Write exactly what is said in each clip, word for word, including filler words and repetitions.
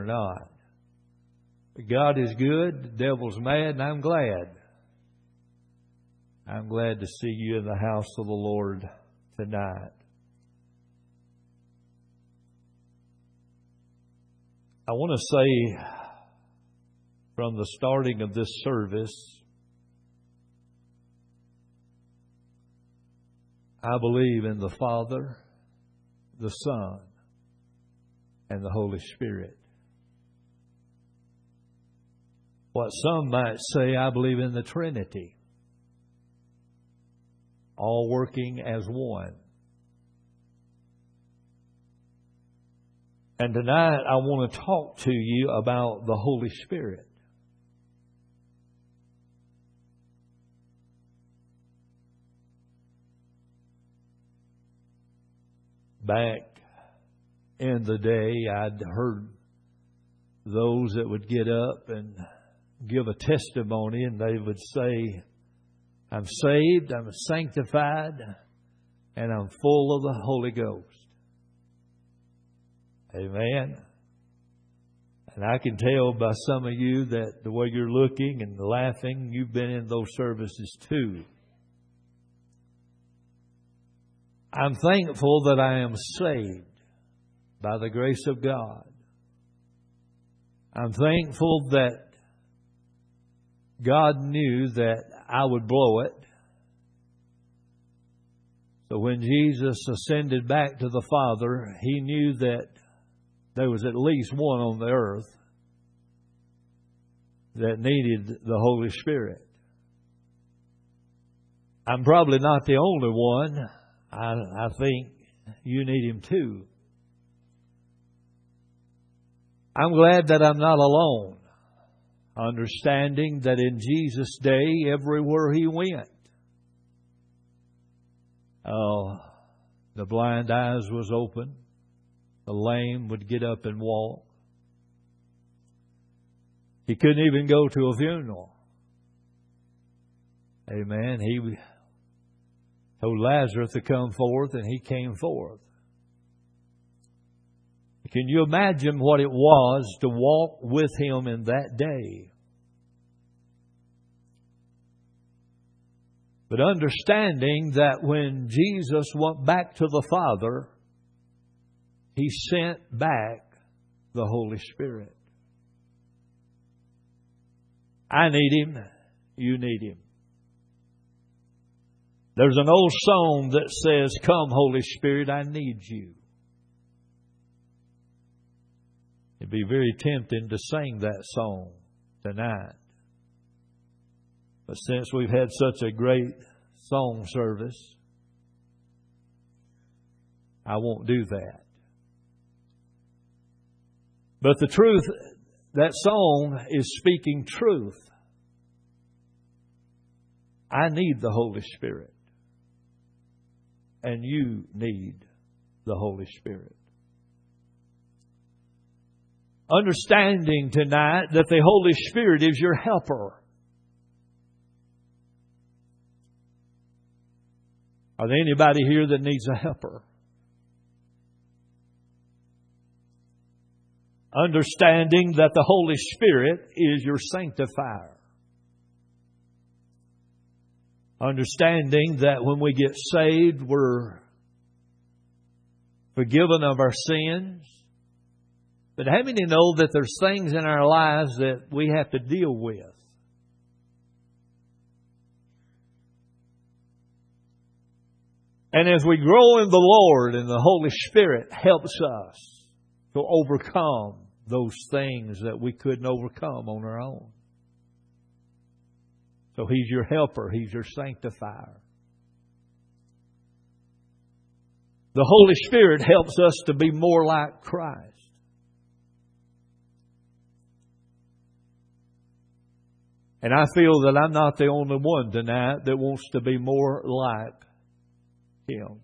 not. God is good, the devil's mad, and I'm glad. I'm glad to see you in the house of the Lord tonight. I want to say from the starting of this service, I believe in the Father, the Son, and the Holy Spirit. What some might say, I believe in the Trinity, all working as one. And tonight I want to talk to you about the Holy Spirit. Back in the day, I'd heard those that would get up and give a testimony, and they would say, I'm saved, I'm sanctified, and I'm full of the Holy Ghost. Amen. And I can tell by some of you that the way you're looking and laughing, you've been in those services too. I'm thankful that I am saved by the grace of God. I'm thankful that God knew that I would blow it. So when Jesus ascended back to the Father, He knew that there was at least one on the earth that needed the Holy Spirit. I'm probably not the only one. I, I think you need Him too. I'm glad that I'm not alone, understanding that in Jesus' day, everywhere He went, uh, the blind eyes was open, the lame would get up and walk. He couldn't even go to a funeral. Amen. He told Lazarus to come forth, and he came forth. Can you imagine what it was to walk with Him in that day? But understanding that when Jesus went back to the Father, He sent back the Holy Spirit. I need Him. You need Him. There's an old song that says, "Come, Holy Spirit, I need you." It'd be very tempting to sing that song tonight. But since we've had such a great song service, I won't do that. But the truth, that song is speaking truth. I need the Holy Spirit. And you need the Holy Spirit. Understanding tonight that the Holy Spirit is your helper. Are there anybody here that needs a helper? Understanding that the Holy Spirit is your sanctifier. Understanding that when we get saved, we're forgiven of our sins. But how many know that there's things in our lives that we have to deal with? And as we grow in the Lord and the Holy Spirit helps us to overcome those things that we couldn't overcome on our own. So He's your helper. He's your sanctifier. The Holy Spirit helps us to be more like Christ. And I feel that I'm not the only one tonight that wants to be more like Him.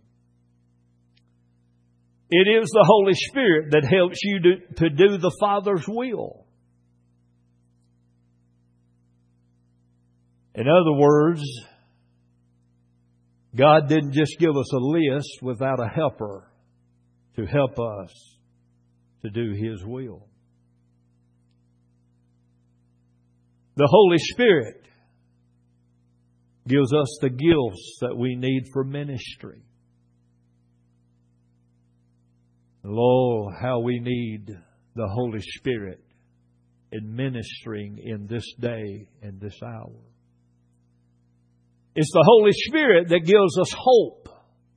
It is the Holy Spirit that helps you to, to do the Father's will. In other words, God didn't just give us a list without a helper to help us to do His will. The Holy Spirit gives us the gifts that we need for ministry. Lord, how we need the Holy Spirit in ministering in this day and this hour. It's the Holy Spirit that gives us hope.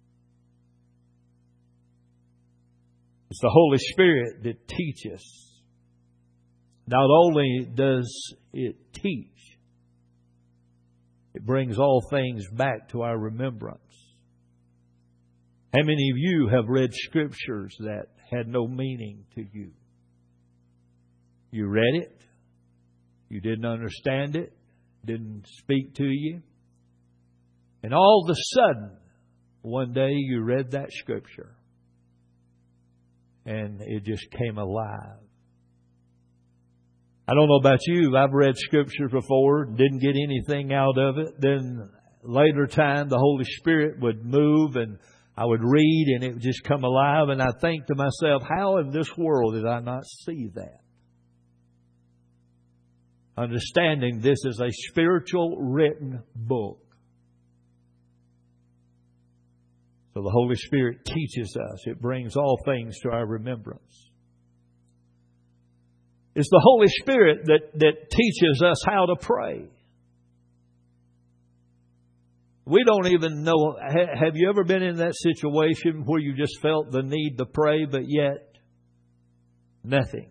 It's the Holy Spirit that teaches. Not only does it teach, it brings all things back to our remembrance. How many of you have read scriptures that had no meaning to you? You read it, you didn't understand it, didn't speak to you, and all of a sudden, one day you read that scripture and it just came alive. I don't know about you, I've read scripture before, didn't get anything out of it. Then later time, the Holy Spirit would move and I would read and it would just come alive. And I think to myself, how in this world did I not see that? Understanding this is a spiritual written book. So the Holy Spirit teaches us. It brings all things to our remembrance. It's the Holy Spirit that, that teaches us how to pray. We don't even know. Have you ever been in that situation where you just felt the need to pray, but yet nothing?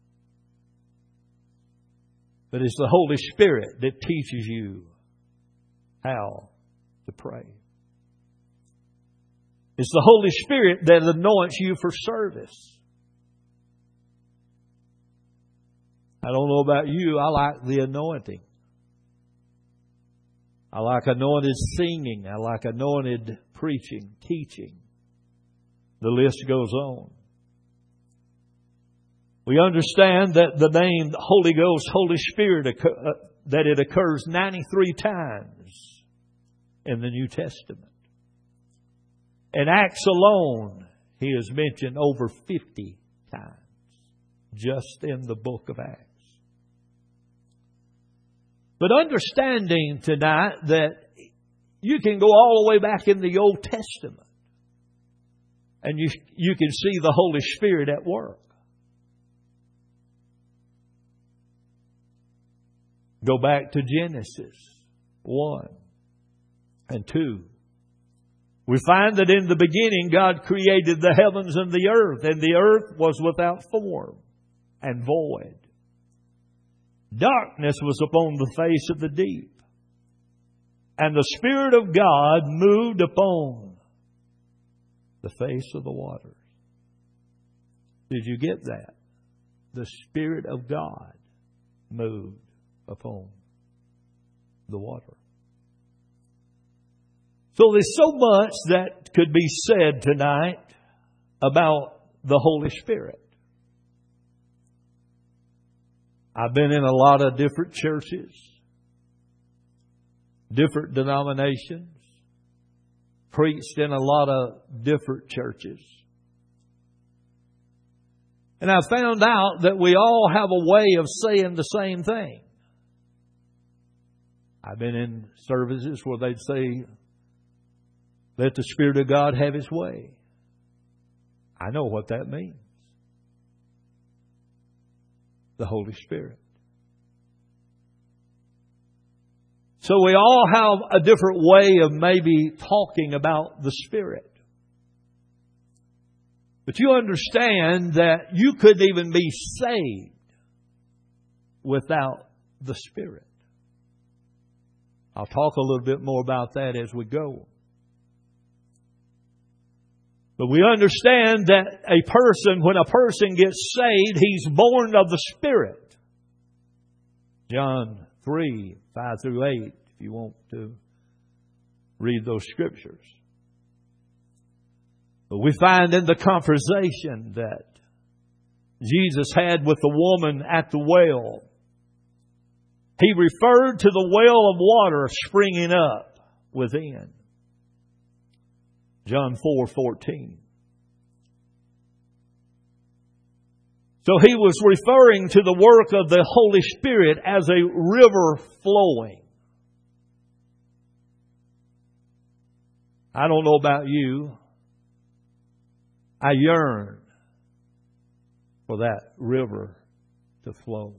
But it's the Holy Spirit that teaches you how to pray. It's the Holy Spirit that anoints you for service. I don't know about you, I like the anointing. I like anointed singing. I like anointed preaching, teaching. The list goes on. We understand that the name Holy Ghost, Holy Spirit, that it occurs ninety-three times in the New Testament. In Acts alone, He is mentioned over fifty times, just in the book of Acts. But understanding tonight that you can go all the way back in the Old Testament and you, you can see the Holy Spirit at work. Go back to Genesis one and two. We find that in the beginning God created the heavens and the earth, and the earth was without form and void. Darkness was upon the face of the deep, and the Spirit of God moved upon the face of the waters. Did you get that? The Spirit of God moved upon the water. So there's so much that could be said tonight about the Holy Spirit. I've been in a lot of different churches, different denominations, preached in a lot of different churches. And I found out that we all have a way of saying the same thing. I've been in services where they'd say, let the Spirit of God have His way. I know what that means. The Holy Spirit. So we all have a different way of maybe talking about the Spirit. But you understand that you couldn't even be saved without the Spirit. I'll talk a little bit more about that as we go. But we understand that a person, when a person gets saved, he's born of the Spirit. John three, five through eight, if you want to read those scriptures. But we find in the conversation that Jesus had with the woman at the well, He referred to the well of water springing up within. John four fourteen. So he was referring to the work of the Holy Spirit as a river flowing. I don't know about you. I yearn for that river to flow.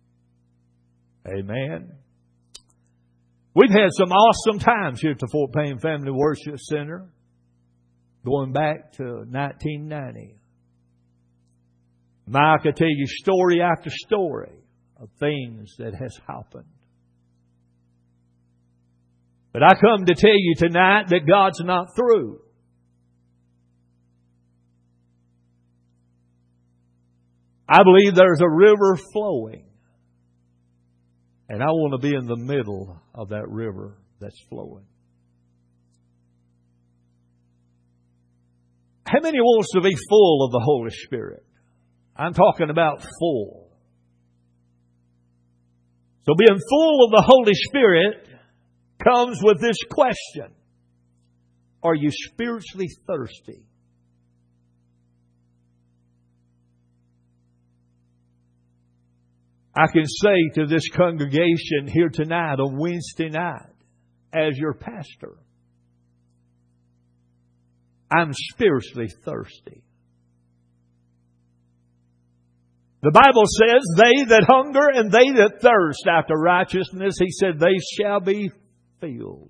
Amen. We've had some awesome times here at the Fort Payne Family Worship Center, going back to nineteen ninety. I could tell you story after story of things that has happened. But I come to tell you tonight that God's not through. I believe there's a river flowing. And I want to be in the middle of that river that's flowing. How many wants to be full of the Holy Spirit? I'm talking about full. So being full of the Holy Spirit comes with this question. Are you spiritually thirsty? I can say to this congregation here tonight on Wednesday night, as your pastor, I'm spiritually thirsty. The Bible says, they that hunger and they that thirst after righteousness, He said, they shall be filled.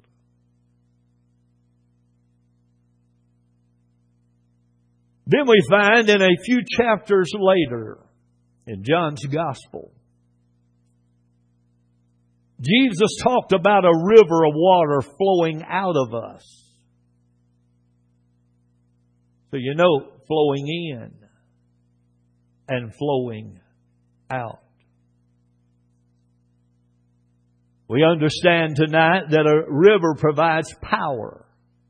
Then we find in a few chapters later, in John's Gospel, Jesus talked about a river of water flowing out of us. So you know, flowing in and flowing out. We understand tonight that a river provides power.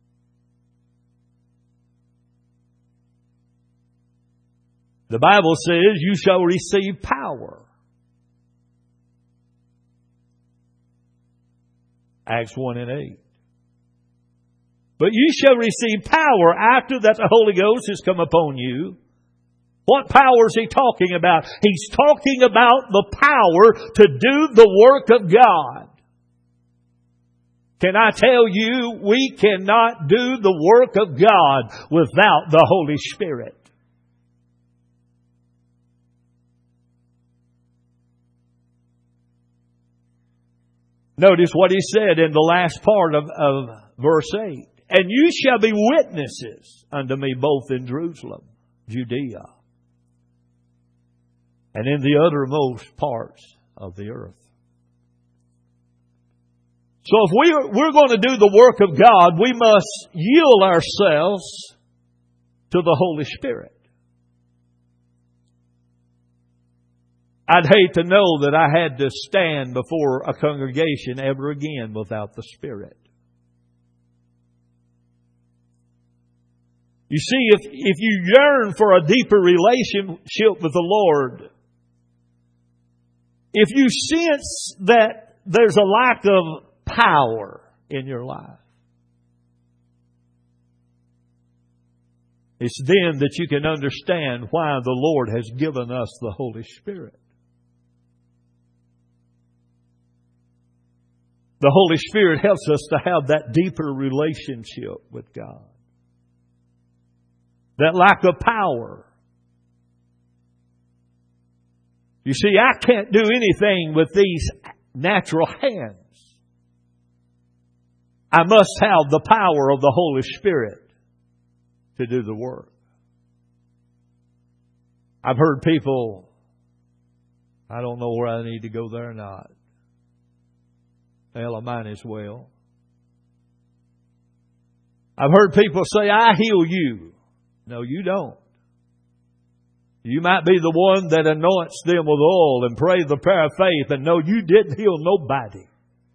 The Bible says you shall receive power. Acts one and eight. But you shall receive power after that the Holy Ghost has come upon you. What power is He talking about? He's talking about the power to do the work of God. Can I tell you, we cannot do the work of God without the Holy Spirit. Notice what He said in the last part of, of verse eight. And you shall be witnesses unto me both in Jerusalem, Judea, and in the uttermost parts of the earth. So if we're, we're going to do the work of God, we must yield ourselves to the Holy Spirit. I'd hate to know that I had to stand before a congregation ever again without the Spirit. You see, if, if you yearn for a deeper relationship with the Lord, if you sense that there's a lack of power in your life, it's then that you can understand why the Lord has given us the Holy Spirit. The Holy Spirit helps us to have that deeper relationship with God. That lack of power. You see, I can't do anything with these natural hands. I must have the power of the Holy Spirit to do the work. I've heard people, I don't know where I need to go there or not. Well, I might as well. I've heard people say, I heal you. No, you don't. You might be the one that anoints them with oil and pray the prayer of faith, and no, you didn't heal nobody.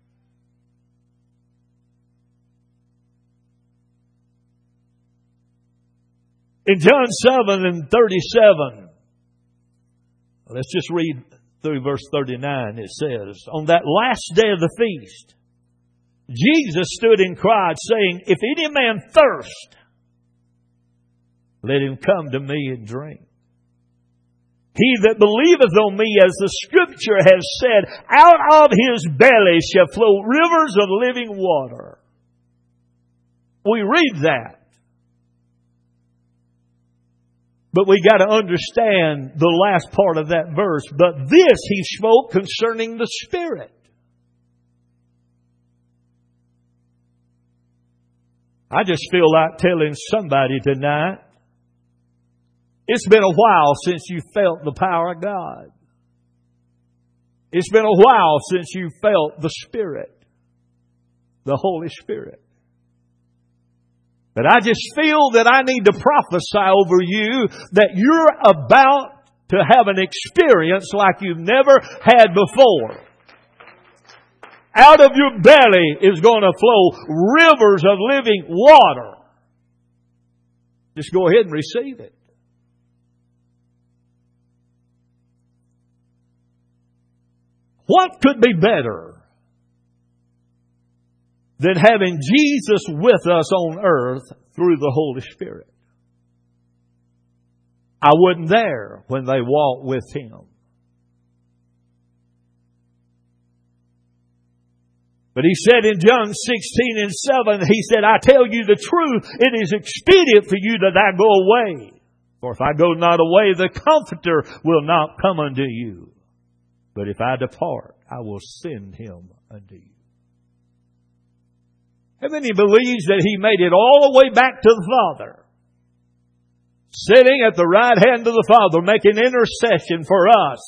In John seven and thirty-seven, let's just read through verse thirty-nine. It says, on that last day of the feast, Jesus stood and cried, saying, if any man thirst, let him come to me and drink. He that believeth on me, as the Scripture has said, out of his belly shall flow rivers of living water. We read that. But we got to understand the last part of that verse. But this he spoke concerning the Spirit. I just feel like telling somebody tonight, it's been a while since you felt the power of God. It's been a while since you felt the Spirit, the Holy Spirit. But I just feel that I need to prophesy over you that you're about to have an experience like you've never had before. Out of your belly is going to flow rivers of living water. Just go ahead and receive it. What could be better than having Jesus with us on earth through the Holy Spirit? I wasn't there when they walked with Him. But He said in John sixteen and seven, He said, I tell you the truth, it is expedient for you that I go away. For if I go not away, the Comforter will not come unto you. But if I depart, I will send Him unto you. How many believes that He made it all the way back to the Father? Sitting at the right hand of the Father, making intercession for us.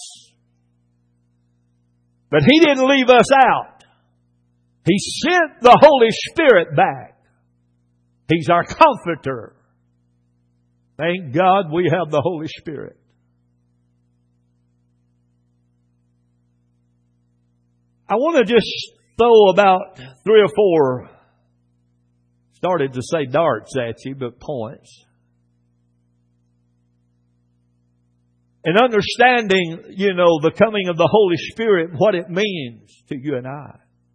But He didn't leave us out. He sent the Holy Spirit back. He's our Comforter. Thank God we have the Holy Spirit. I want to just throw about three or four, started to say darts at you, but points. And understanding, you know, the coming of the Holy Spirit, what it means to you and I.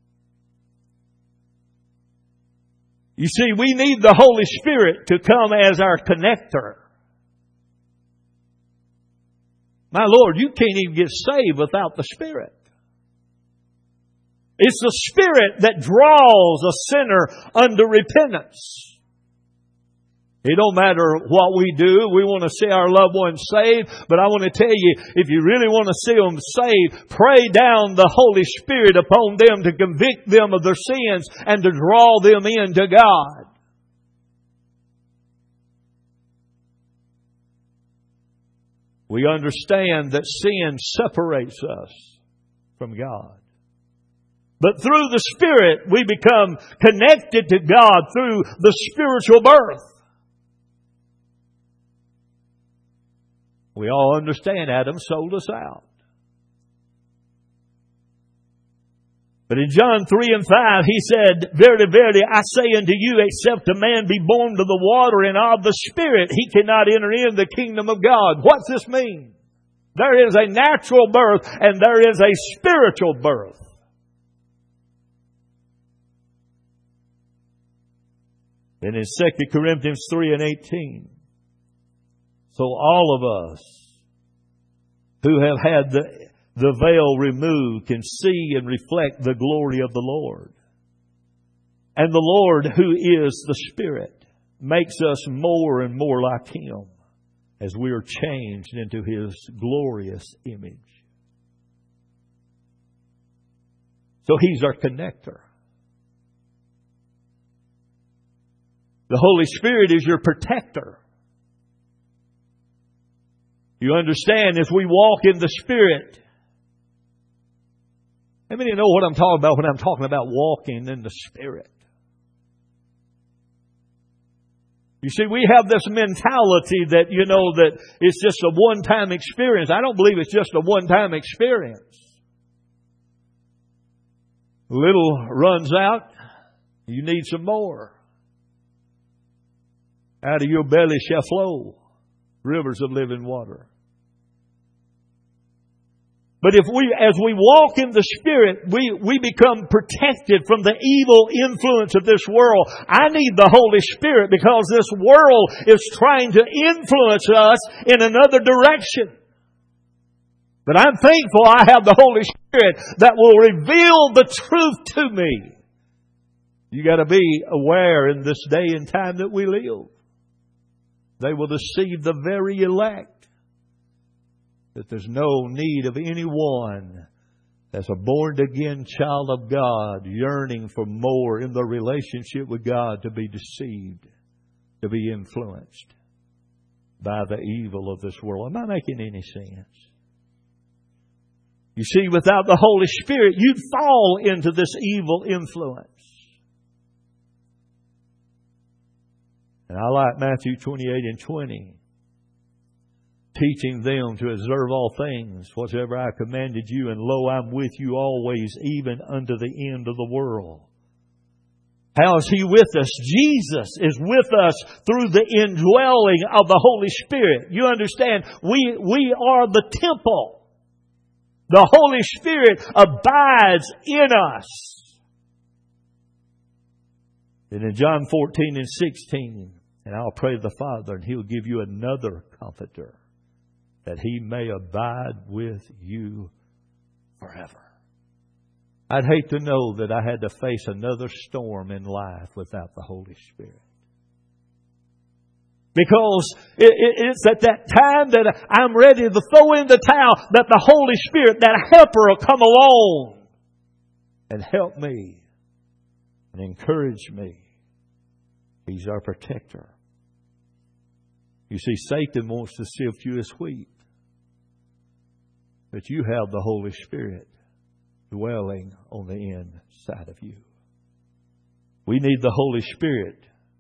You see, we need the Holy Spirit to come as our connector. My Lord, you can't even get saved without the Spirit. It's the Spirit that draws a sinner unto repentance. It don't matter what we do. We want to see our loved ones saved. But I want to tell you, if you really want to see them saved, pray down the Holy Spirit upon them to convict them of their sins and to draw them into God. We understand that sin separates us from God. But through the Spirit, we become connected to God through the spiritual birth. We all understand Adam sold us out. But in John three and five, He said, Verily, verily, I say unto you, except a man be born of the water and of the Spirit, he cannot enter in the kingdom of God. What's this mean? There is a natural birth and there is a spiritual birth. And in Second Corinthians three and eighteen, so all of us who have had the, the veil removed can see and reflect the glory of the Lord. And the Lord, who is the Spirit, makes us more and more like Him as we are changed into His glorious image. So He's our connector. The Holy Spirit is your protector. You understand, as we walk in the Spirit. How many know what I'm talking about when I'm talking about walking in the Spirit? You see, we have this mentality that, you know, that it's just a one-time experience. I don't believe it's just a one-time experience. Little runs out, you need some more. Out of your belly shall flow rivers of living water. But if we, as we walk in the Spirit, we, we become protected from the evil influence of this world. I need the Holy Spirit because this world is trying to influence us in another direction. But I'm thankful I have the Holy Spirit that will reveal the truth to me. You got to be aware in this day and time that we live. They will deceive the very elect. That there's no need of anyone as a born-again child of God yearning for more in the relationship with God to be deceived, to be influenced by the evil of this world. Am I making any sense? You see, without the Holy Spirit, you'd fall into this evil influence. And I like Matthew twenty-eight and twenty. Teaching them to observe all things, whatsoever I commanded you, and lo, I'm with you always, even unto the end of the world. How is He with us? Jesus is with us through the indwelling of the Holy Spirit. You understand, we, we are the temple. The Holy Spirit abides in us. And in John fourteen and sixteen, and I'll pray to the Father, and He'll give you another Comforter, that He may abide with you forever. I'd hate to know that I had to face another storm in life without the Holy Spirit. Because it's at that time that I'm ready to throw in the towel that the Holy Spirit, that helper, will come along and help me and encourage me. He's our protector. You see, Satan wants to sift you as wheat. But you have the Holy Spirit dwelling on the inside of you. We need the Holy Spirit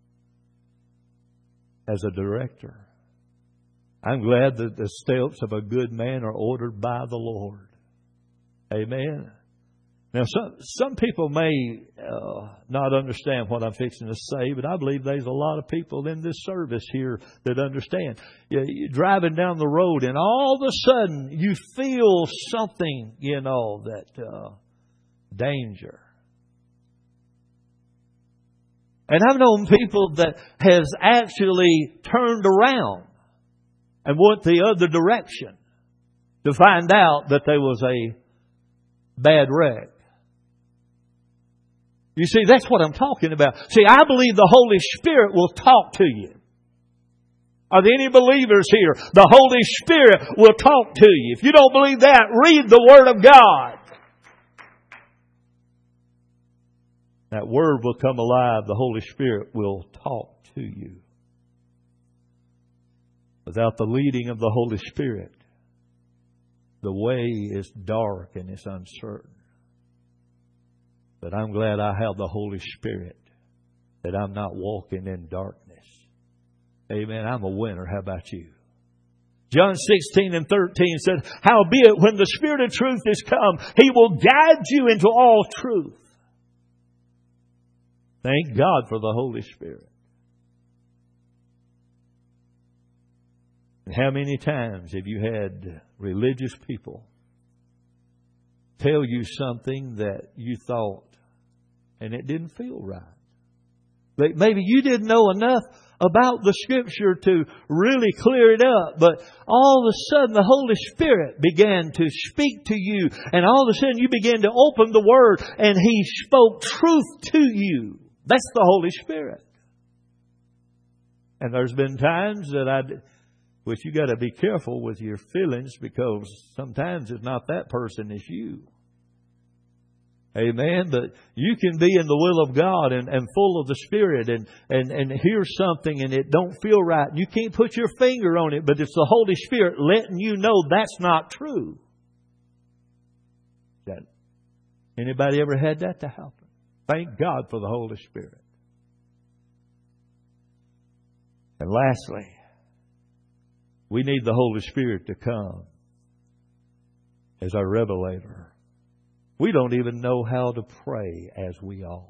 as a director. I'm glad that the steps of a good man are ordered by the Lord. Amen. Now, some, some people may uh, not understand what I'm fixing to say, but I believe there's a lot of people in this service here that understand. You, you're driving down the road and all of a sudden you feel something, you know, that uh, danger. And I've known people that has actually turned around and went the other direction to find out that there was a bad wreck. You see, that's what I'm talking about. See, I believe the Holy Spirit will talk to you. Are there any believers here? The Holy Spirit will talk to you. If you don't believe that, read the Word of God. That Word will come alive. The Holy Spirit will talk to you. Without the leading of the Holy Spirit, the way is dark and it's uncertain. But I'm glad I have the Holy Spirit, that I'm not walking in darkness. Amen. I'm a winner. How about you? John sixteen and thirteen said, howbeit, when the Spirit of truth is come, He will guide you into all truth. Thank God for the Holy Spirit. And how many times have you had religious people tell you something that you thought and it didn't feel right? Maybe you didn't know enough about the Scripture to really clear it up, but all of a sudden the Holy Spirit began to speak to you, and all of a sudden you began to open the Word and He spoke truth to you. That's the Holy Spirit. And there's been times that I, which you got to be careful with your feelings, because sometimes it's not that person, it's you. Amen. But you can be in the will of God and, and full of the Spirit and, and, and hear something and it don't feel right. You can't put your finger on it, but it's the Holy Spirit letting you know that's not true. That, anybody ever had that to happen? Thank God for the Holy Spirit. And lastly, we need the Holy Spirit to come as our revelator. We don't even know how to pray as we ought.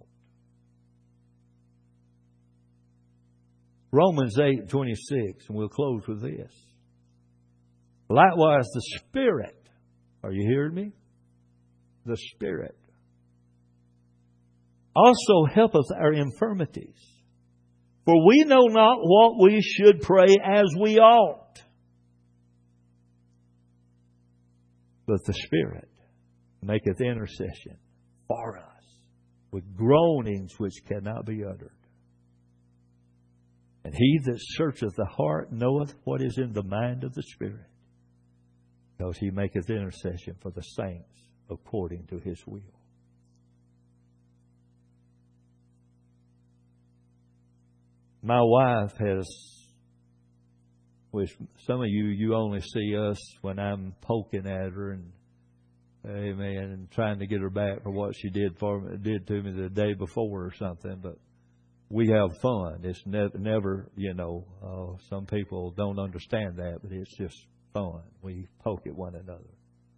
Romans eight twenty-six, and we'll close with this. Likewise, the Spirit, are you hearing me? The Spirit also helpeth our infirmities. For we know not what we should pray as we ought. But the Spirit maketh intercession for us with groanings which cannot be uttered. And He that searcheth the heart knoweth what is in the mind of the Spirit, because He maketh intercession for the saints according to His will. My wife has, which some of you, you only see us when I'm poking at her and, amen, and trying to get her back for what she did for me, did to me the day before or something. But we have fun. It's never, never you know, uh, some people don't understand that, but it's just fun. We poke at one another.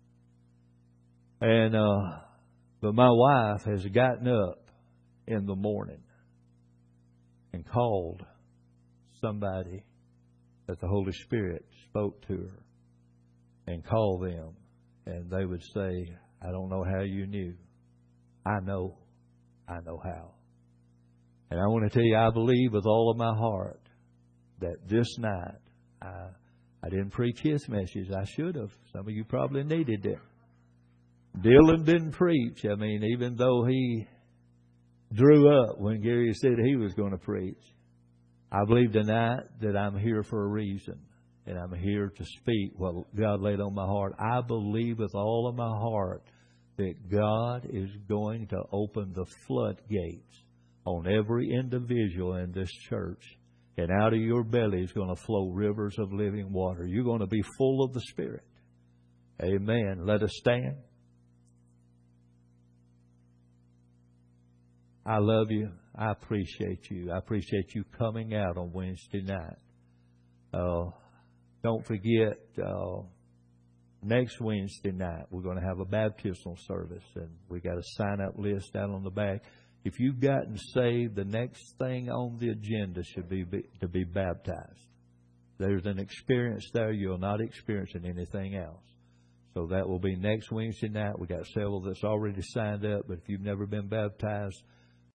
And, uh, but my wife has gotten up in the morning and called somebody that the Holy Spirit spoke to her, and called them, and they would say, I don't know how you knew. I know. I know how. And I want to tell you, I believe with all of my heart that this night, I, I didn't preach his message. I should have. Some of you probably needed it. Dylan didn't preach. I mean, even though he drew up when Gary said he was going to preach, I believe tonight that I'm here for a reason. And I'm here to speak what God laid on my heart. I believe with all of my heart that God is going to open the floodgates on every individual in this church. And out of your belly is going to flow rivers of living water. You're going to be full of the Spirit. Amen. Let us stand. I love you. I appreciate you. I appreciate you coming out on Wednesday night. Uh, don't forget, uh, next Wednesday night, we're going to have a baptismal service. And we got a sign-up list out on the back. If you've gotten saved, the next thing on the agenda should be, be to be baptized. There's an experience there you'll not experience in anything else. So that will be next Wednesday night. We got several that's already signed up. But if you've never been baptized,